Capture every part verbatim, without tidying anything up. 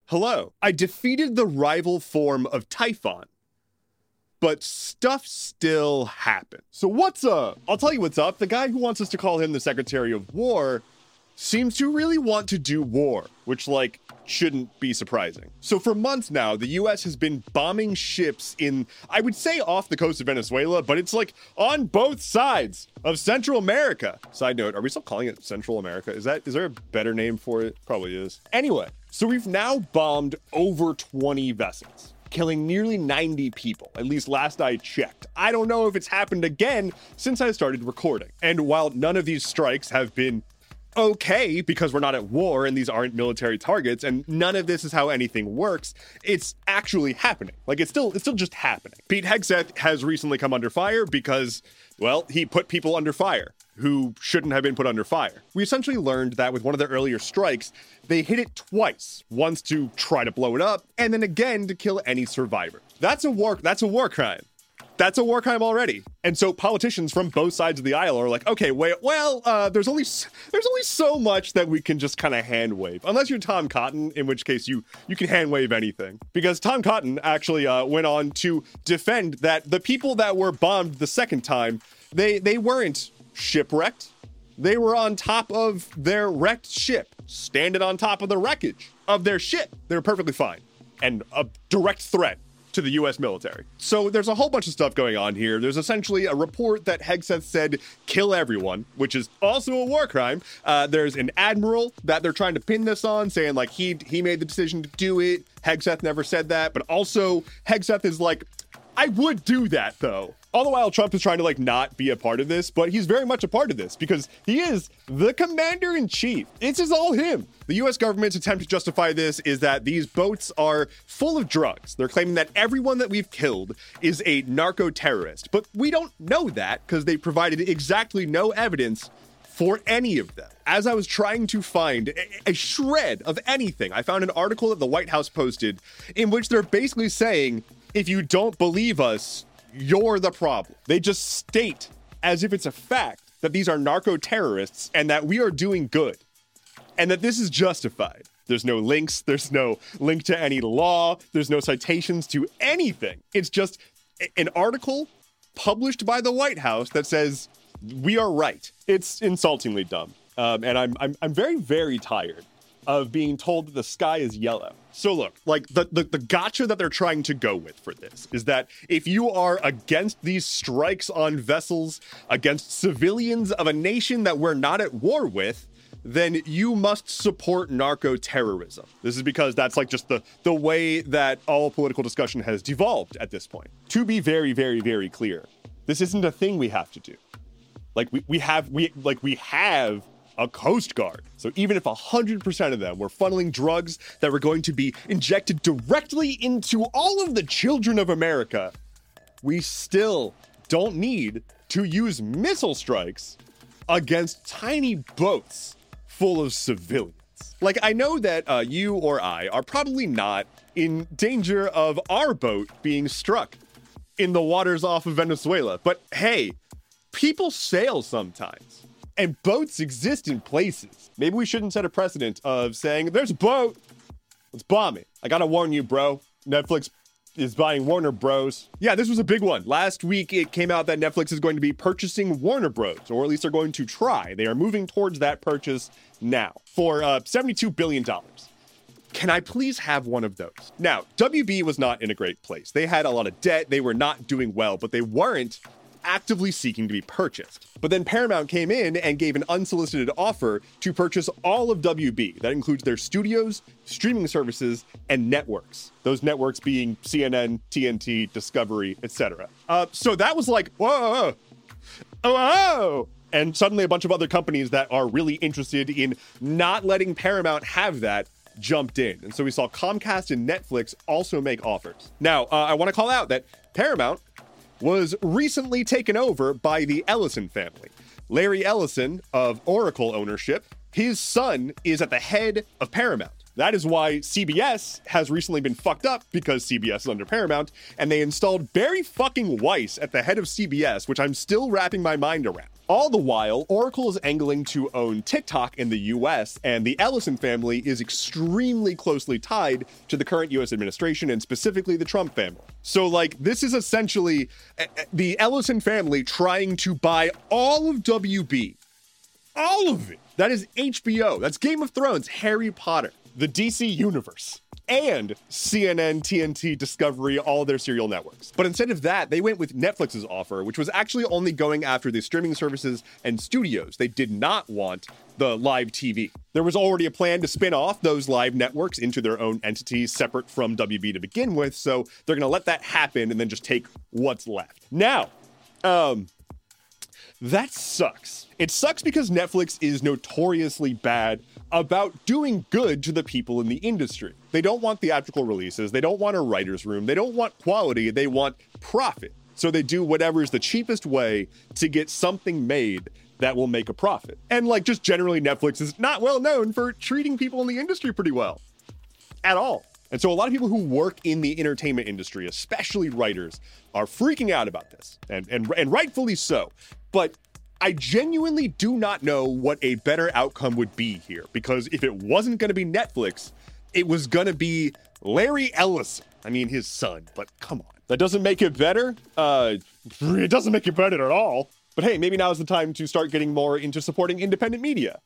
hello, I defeated the rival form of Typhon, but stuff still happens. So what's up? I'll tell you what's up. The guy who wants us to call him the Secretary of War seems to really want to do war, which, like, shouldn't be surprising. So for months now, the U S has been bombing ships in, I would say off the coast of Venezuela, but it's like on both sides of Central America. Side note, are we still calling it Central America? Is that, is there a better name for it? Probably is. Anyway, so we've now bombed over twenty vessels, killing nearly ninety people, at least last I checked. I don't know if it's happened again since I started recording. And while none of these strikes have been okay, because we're not at war and these aren't military targets, and none of this is how anything works, it's actually happening. Like, it's still it's still just happening. Pete Hegseth has recently come under fire because, well, he put people under fire who shouldn't have been put under fire. We essentially learned that with one of the earlier strikes, they hit it twice, once to try to blow it up, and then again to kill any survivor. That's a war, that's a war crime. That's a war crime already. And so politicians from both sides of the aisle are like, okay, wait, well, uh, there's only there's only so much that we can just kind of hand wave. Unless you're Tom Cotton, in which case you you can hand wave anything. Because Tom Cotton actually uh, went on to defend that the people that were bombed the second time, they they weren't shipwrecked. They were on top of their wrecked ship, standing on top of the wreckage of their ship. They were perfectly fine and a direct threat to the U S military. So there's a whole bunch of stuff going on here. There's essentially a report that Hegseth said kill everyone, which is also a war crime. Uh, there's an admiral that they're trying to pin this on, saying like he he made the decision to do it. Hegseth never said that, but also Hegseth is like, I would do that though. All the while Trump is trying to like not be a part of this, but he's very much a part of this because he is the commander-in-chief. It's just all him. The U S government's attempt to justify this is that these boats are full of drugs. They're claiming that everyone that we've killed is a narco-terrorist, but we don't know that because they provided exactly no evidence for any of them. As I was trying to find a, a shred of anything, I found an article that the White House posted in which they're basically saying, if you don't believe us, you're the problem. They just state, as if it's a fact, that these are narco-terrorists and that we are doing good and that this is justified. There's no links. There's no link to any law. There's no citations to anything. It's just an article published by the White House that says we are right. It's insultingly dumb. Um, and I'm, I'm, I'm very, very tired of being told that the sky is yellow. So look, like the, the, the gotcha that they're trying to go with for this is that if you are against these strikes on vessels against civilians of a nation that we're not at war with, then you must support narco-terrorism. This is because that's like just the, the way that all political discussion has devolved at this point. To be very, very, very clear, this isn't a thing we have to do. Like we, we have, we like we have a Coast Guard. So even if one hundred percent of them were funneling drugs that were going to be injected directly into all of the children of America, we still don't need to use missile strikes against tiny boats full of civilians. Like, I know that uh, you or I are probably not in danger of our boat being struck in the waters off of Venezuela, but hey, people sail sometimes. And boats exist in places. Maybe we shouldn't set a precedent of saying, there's a boat, let's bomb it. I gotta warn you, bro. Netflix is buying Warner Bros. Yeah, this was a big one. Last week, it came out that Netflix is going to be purchasing Warner Bros, or at least they're going to try. They are moving towards that purchase now for uh, seventy-two billion dollars. Can I please have one of those? Now, W B was not in a great place. They had a lot of debt. They were not doing well, but they weren't actively seeking to be purchased. But then Paramount came in and gave an unsolicited offer to purchase all of W B. That includes their studios, streaming services, and networks. Those networks being C N N, T N T, Discovery, et cetera. Uh, so that was like, whoa, whoa, whoa. And suddenly a bunch of other companies that are really interested in not letting Paramount have that jumped in. And so we saw Comcast and Netflix also make offers. Now, uh, I want to call out that Paramount was recently taken over by the Ellison family. Larry Ellison of Oracle ownership, his son is at the head of Paramount. That is why C B S has recently been fucked up, because C B S is under Paramount, and they installed Barry fucking Weiss at the head of C B S, which I'm still wrapping my mind around. All the while, Oracle is angling to own TikTok in the U S, and the Ellison family is extremely closely tied to the current U S administration, and specifically the Trump family. So, like, this is essentially the Ellison family trying to buy all of W B. All of it. That is H B O. That's Game of Thrones, Harry Potter, the D C Universe, and C N N, T N T, Discovery, all their serial networks. But instead of that, they went with Netflix's offer, which was actually only going after the streaming services and studios. They did not want the live T V. There was already a plan to spin off those live networks into their own entities separate from W B to begin with, so they're going to let that happen and then just take what's left. Now, um... that sucks. It sucks because Netflix is notoriously bad about doing good to the people in the industry. They don't want theatrical releases. They don't want a writer's room. They don't want quality. They want profit. So they do whatever is the cheapest way to get something made that will make a profit. And like just generally, Netflix is not well known for treating people in the industry pretty well at all. And so a lot of people who work in the entertainment industry, especially writers, are freaking out about this, and, and, and rightfully so. But I genuinely do not know what a better outcome would be here, because if it wasn't going to be Netflix, it was going to be Larry Ellison. I mean, his son, but come on. That doesn't make it better. Uh, it doesn't make it better at all. But hey, maybe now is the time to start getting more into supporting independent media.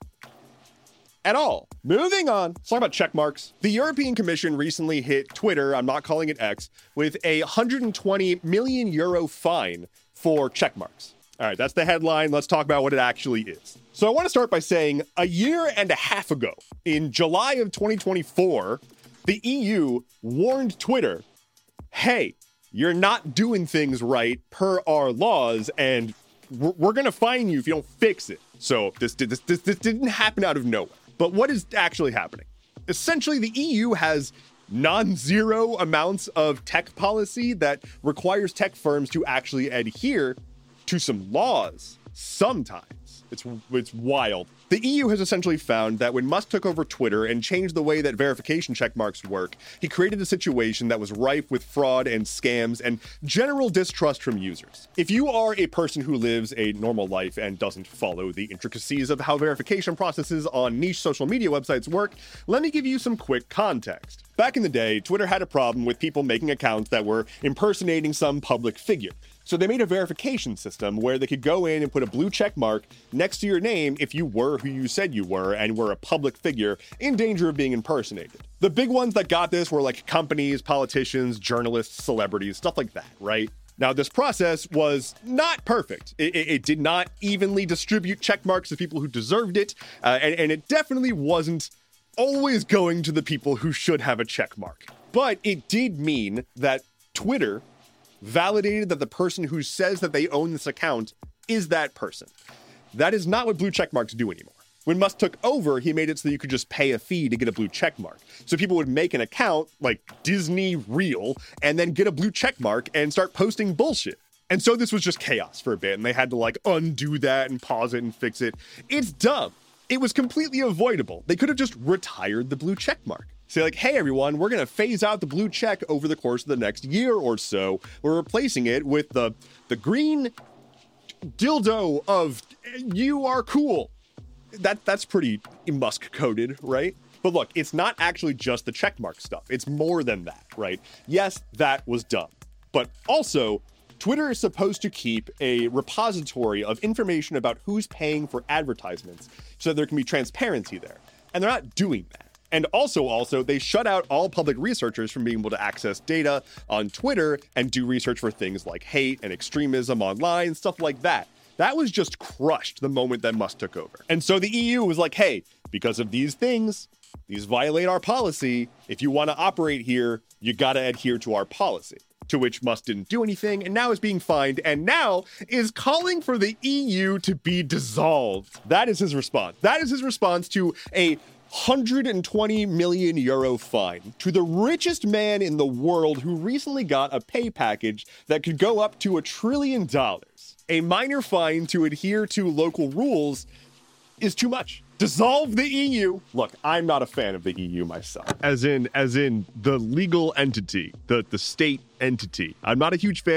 At all. Moving on, let's talk about check marks. The European Commission recently hit Twitter, I'm not calling it X, with a one hundred twenty million euro fine for check marks. All right, that's the headline. Let's talk about what it actually is. So I want to start by saying a year and a half ago, in July of twenty twenty-four, the E U warned Twitter, hey, you're not doing things right per our laws, and we're, we're going to fine you if you don't fix it. So this, this, this, this didn't happen out of nowhere. But what is actually happening? Essentially, the E U has non-zero amounts of tech policy that requires tech firms to actually adhere to some laws sometimes. It's it's wild. The E U has essentially found that when Musk took over Twitter and changed the way that verification checkmarks work, he created a situation that was rife with fraud and scams and general distrust from users. If you are a person who lives a normal life and doesn't follow the intricacies of how verification processes on niche social media websites work, let me give you some quick context. Back in the day, Twitter had a problem with people making accounts that were impersonating some public figure. So they made a verification system where they could go in and put a blue check mark next to your name if you were who you said you were and were a public figure in danger of being impersonated. The big ones that got this were like companies, politicians, journalists, celebrities, stuff like that, right? Now, this process was not perfect. It, it, it did not evenly distribute check marks to people who deserved it, uh, and, and it definitely wasn't always going to the people who should have a check mark. But it did mean that Twitter validated that the person who says that they own this account is that person. That is not what blue check marks do anymore. When Musk took over, he made it so you could just pay a fee to get a blue check mark. So people would make an account like Disney Reel and then get a blue check mark and start posting bullshit. And so this was just chaos for a bit, and they had to like undo that and pause it and fix it. It's dumb. It was completely avoidable. They could have just retired the blue check mark. Say like, hey everyone, we're gonna phase out the blue check over the course of the next year or so. We're replacing it with the the green dildo of you are cool. That that's pretty Musk coded, right? But look, it's not actually just the checkmark stuff. It's more than that, right? Yes, that was dumb. But also, Twitter is supposed to keep a repository of information about who's paying for advertisements so that there can be transparency there. And they're not doing that. And also, also, they shut out all public researchers from being able to access data on Twitter and do research for things like hate and extremism online, stuff like that. That was just crushed the moment that Musk took over. And so the E U was like, hey, because of these things, these violate our policy. If you want to operate here, you got to adhere to our policy. To which Musk didn't do anything and now is being fined and now is calling for the E U to be dissolved. That is his response. That is his response to a one hundred twenty million euro fine to the richest man in the world who recently got a pay package that could go up to a trillion dollars. A minor fine to adhere to local rules is too much. Dissolve the E U. Look, I'm not a fan of the E U myself. As in, as in the legal entity, the, the state entity. I'm not a huge fan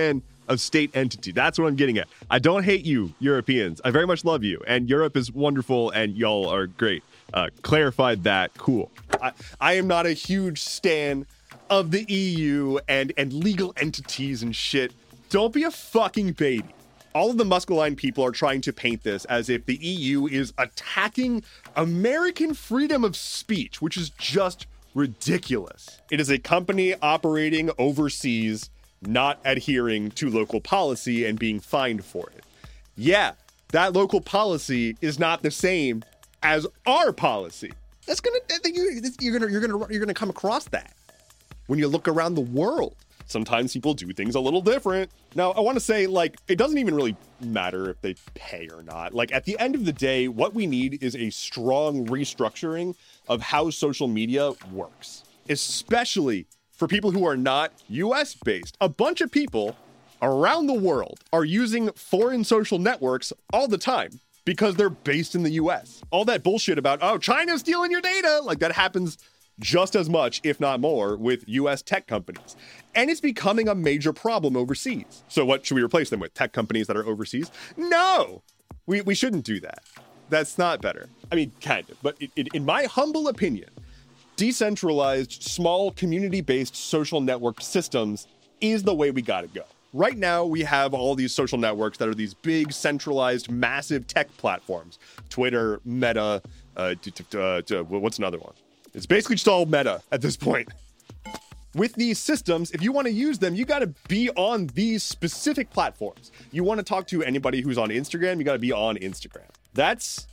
of state entity. That's what I'm getting at. I don't hate you, Europeans. I very much love you, and Europe is wonderful, and y'all are great. Uh, clarified that. Cool. I, I am not a huge stan of the E U and, and legal entities and shit. Don't be a fucking baby. All of the Musk-aligned people are trying to paint this as if the E U is attacking American freedom of speech, which is just ridiculous. It is a company operating overseas, not adhering to local policy and being fined for it. Yeah, that local policy is not the same as our policy. That's gonna you're gonna you're gonna you're gonna come across that when you look around the world. Sometimes people do things a little different. Now, I want to say, like, it doesn't even really matter if they pay or not. Like, at the end of the day, what we need is a strong restructuring of how social media works, especially for people who are not U S based. A bunch of people around the world are using foreign social networks all the time because they're based in the U S. All that bullshit about, oh, China's stealing your data, like that happens just as much, if not more, with U S tech companies. And it's becoming a major problem overseas. So what should we replace them with? Tech companies that are overseas? No, we, we shouldn't do that. That's not better. I mean, kind of, but it, it, in my humble opinion, decentralized, small, community-based social network systems is the way we gotta go. Right now, we have all these social networks that are these big, centralized, massive tech platforms. Twitter, Meta, uh, uh, what's another one? It's basically just all Meta at this point. With these systems, if you want to use them, you got to be on these specific platforms. You want to talk to anybody who's on Instagram, you got to be on Instagram. That's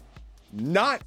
not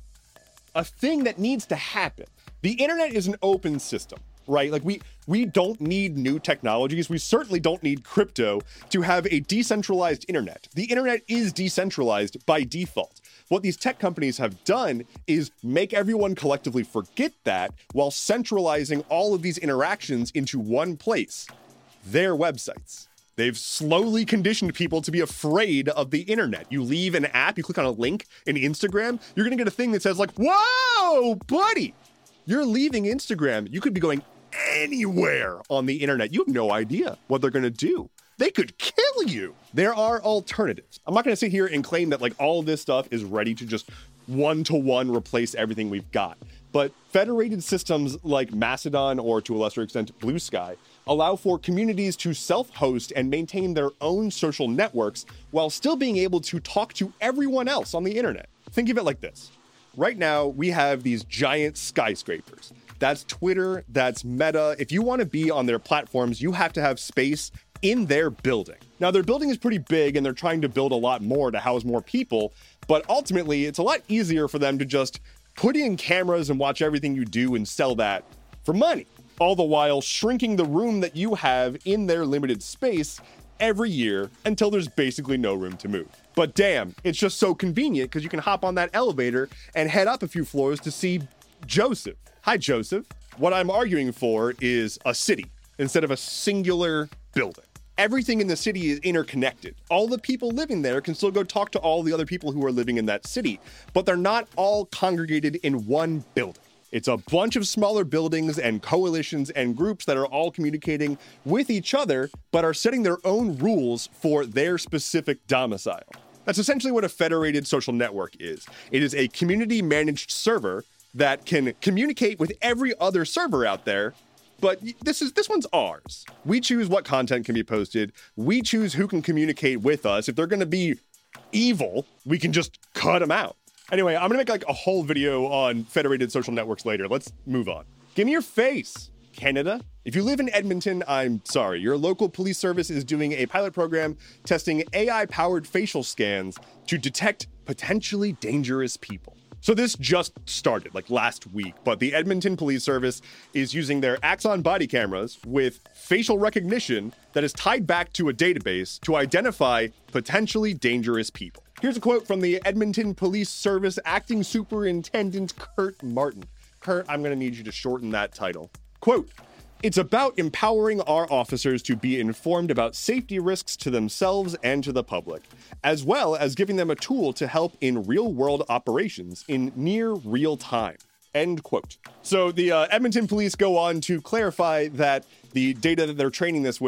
a thing that needs to happen. The internet is an open system, right? Like we we don't need new technologies. We certainly don't need crypto to have a decentralized internet. The internet is decentralized by default. What these tech companies have done is make everyone collectively forget that while centralizing all of these interactions into one place, their websites. They've slowly conditioned people to be afraid of the internet. You leave an app, you click on a link in Instagram, you're gonna get a thing that says like, whoa, buddy, you're leaving Instagram. You could be going anywhere on the internet. You have no idea what they're gonna do. They could kill you. There are alternatives. I'm not going to sit here and claim that like all of this stuff is ready to just one-to-one replace everything we've got. But federated systems like Mastodon, or to a lesser extent, Blue Sky, allow for communities to self-host and maintain their own social networks while still being able to talk to everyone else on the internet. Think of it like this. Right now, we have these giant skyscrapers. That's Twitter, that's Meta. If you want to be on their platforms, you have to have space in their building. Now, their building is pretty big and they're trying to build a lot more to house more people, but ultimately it's a lot easier for them to just put in cameras and watch everything you do and sell that for money, all the while shrinking the room that you have in their limited space every year until there's basically no room to move. But damn, it's just so convenient because you can hop on that elevator and head up a few floors to see Joseph. Hi, Joseph. What I'm arguing for is a city instead of a singular building. Everything in the city is interconnected. All the people living there can still go talk to all the other people who are living in that city, but they're not all congregated in one building. It's a bunch of smaller buildings and coalitions and groups that are all communicating with each other, but are setting their own rules for their specific domicile. That's essentially what a federated social network is. It is a community-managed server that can communicate with every other server out there, but this is this one's ours. We choose what content can be posted. We choose who can communicate with us. If they're going to be evil, we can just cut them out. Anyway, I'm going to make like a whole video on federated social networks later. Let's move on. Give me your face, Canada. If you live in Edmonton, I'm sorry. Your local police service is doing a pilot program testing A I-powered facial scans to detect potentially dangerous people. So this just started like last week, but the Edmonton Police Service is using their Axon body cameras with facial recognition that is tied back to a database to identify potentially dangerous people. Here's a quote from the Edmonton Police Service Acting Superintendent Kurt Martin. Kurt, I'm going to need you to shorten that title. Quote, "It's about empowering our officers to be informed about safety risks to themselves and to the public, as well as giving them a tool to help in real-world operations in near real time." End quote. So the uh, Edmonton police go on to clarify that the data that they're training this with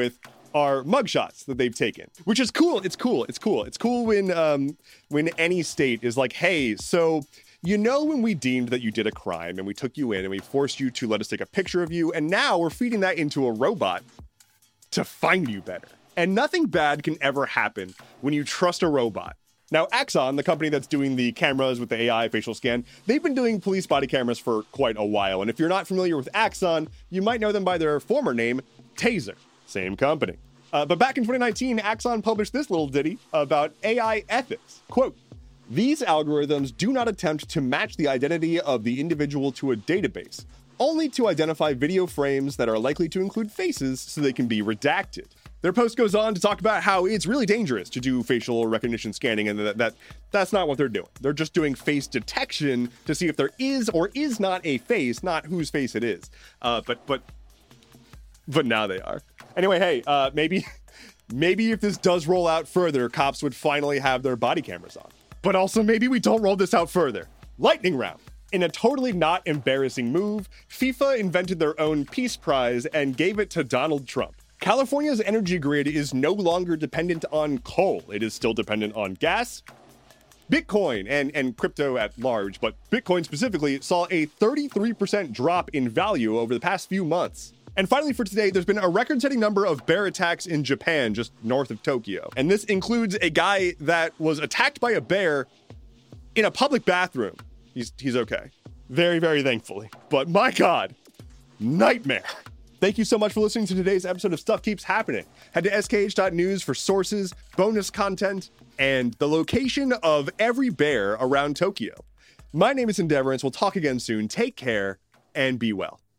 are mugshots that they've taken, which is cool. It's cool. It's cool. It's cool when um, when any state is like, hey, so you know when we deemed that you did a crime and we took you in and we forced you to let us take a picture of you, and now we're feeding that into a robot to find you better. And nothing bad can ever happen when you trust a robot. Now, Axon, the company that's doing the cameras with the A I facial scan, they've been doing police body cameras for quite a while. And if you're not familiar with Axon, you might know them by their former name, Taser. Same company. Uh, but back in twenty nineteen, Axon published this little ditty about A I ethics. Quote, "These algorithms do not attempt to match the identity of the individual to a database, only to identify video frames that are likely to include faces so they can be redacted." Their post goes on to talk about how it's really dangerous to do facial recognition scanning, and that, that that's not what they're doing. They're just doing face detection to see if there is or is not a face, not whose face it is. Uh, but but but now they are. Anyway, hey, uh, maybe maybe if this does roll out further, cops would finally have their body cameras on. But also maybe we don't roll this out further. Lightning round. In a totally not embarrassing move, FIFA invented their own Peace Prize and gave it to Donald Trump. California's energy grid is no longer dependent on coal. It is still dependent on gas, Bitcoin, and, and crypto at large, but Bitcoin specifically saw a thirty-three percent drop in value over the past few months. And finally for today, there's been a record-setting number of bear attacks in Japan, just north of Tokyo. And this includes a guy that was attacked by a bear in a public bathroom. He's, he's okay. Very, very thankfully. But my God, nightmare. Thank you so much for listening to today's episode of Stuff Keeps Happening. Head to S K H dot news for sources, bonus content, and the location of every bear around Tokyo. My name is Endeavorance. We'll talk again soon. Take care and be well.